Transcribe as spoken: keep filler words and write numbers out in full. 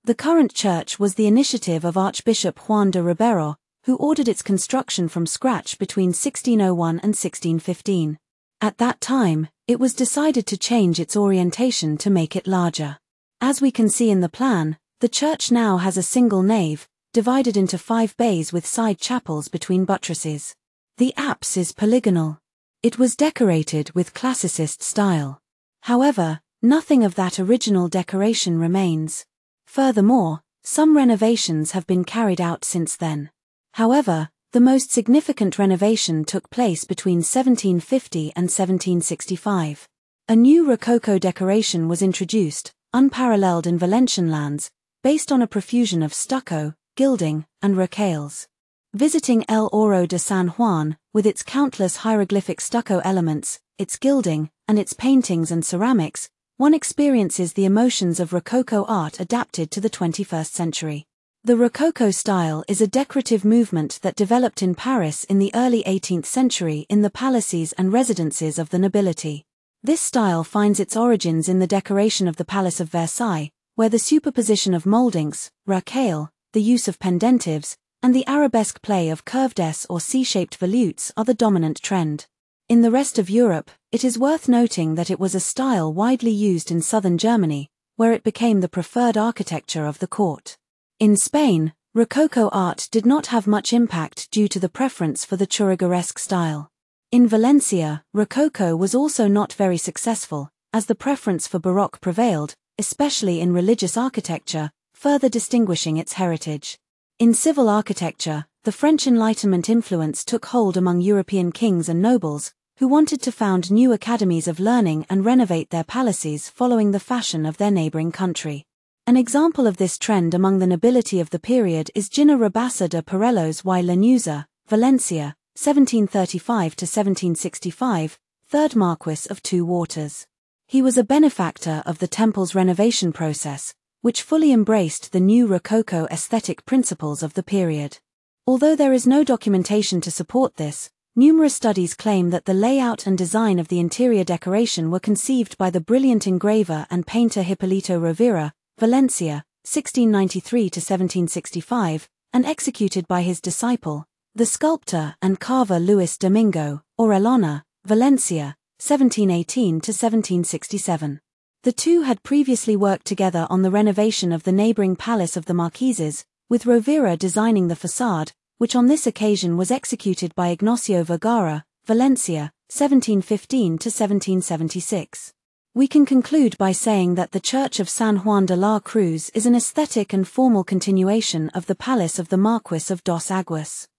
The current church was the initiative of Archbishop Juan de Ribero, who ordered its construction from scratch between sixteen oh one and sixteen fifteen. At that time, it was decided to change its orientation to make it larger. As we can see in the plan, the church now has a single nave, divided into five bays with side chapels between buttresses. The apse is polygonal. It was decorated with classicist style. However, nothing of that original decoration remains. Furthermore, some renovations have been carried out since then. However, the most significant renovation took place between seventeen fifty and seventeen sixty-five. A new Rococo decoration was introduced, unparalleled in Valencian lands, based on a profusion of stucco, gilding, and rocailles. Visiting El Oro de San Juan, with its countless hieroglyphic stucco elements, its gilding, and its paintings and ceramics, one experiences the emotions of Rococo art adapted to the twenty-first century. The Rococo style is a decorative movement that developed in Paris in the early eighteenth century in the palaces and residences of the nobility. This style finds its origins in the decoration of the Palace of Versailles, where the superposition of mouldings, rocaille, the use of pendentives, and the arabesque play of curved S or C-shaped volutes are the dominant trend. In the rest of Europe, it is worth noting that it was a style widely used in southern Germany, where it became the preferred architecture of the court. In Spain, Rococo art did not have much impact due to the preference for the Churrigueresque style. In Valencia, Rococo was also not very successful, as the preference for Baroque prevailed, especially in religious architecture, further distinguishing its heritage. In civil architecture, the French Enlightenment influence took hold among European kings and nobles, who wanted to found new academies of learning and renovate their palaces following the fashion of their neighboring country. An example of this trend among the nobility of the period is Gino Rabassa de Perellos y Lanuza, Valencia, seventeen thirty-five to seventeen sixty-five, third Marquis of Two Waters. He was a benefactor of the temple's renovation process, which fully embraced the new Rococo aesthetic principles of the period. Although there is no documentation to support this, numerous studies claim that the layout and design of the interior decoration were conceived by the brilliant engraver and painter Hipólito Rovira, Valencia, sixteen ninety-three to seventeen sixty-five, and executed by his disciple, the sculptor and carver Luis Domingo, Orellana, Valencia, seventeen eighteen to seventeen sixty-seven. The two had previously worked together on the renovation of the neighboring Palace of the Marquises, with Rovira designing the facade, which on this occasion was executed by Ignacio Vergara, Valencia, seventeen fifteen to seventeen seventy-six. We can conclude by saying that the Church of San Juan de la Cruz is an aesthetic and formal continuation of the Palace of the Marquis of Dos Aguas.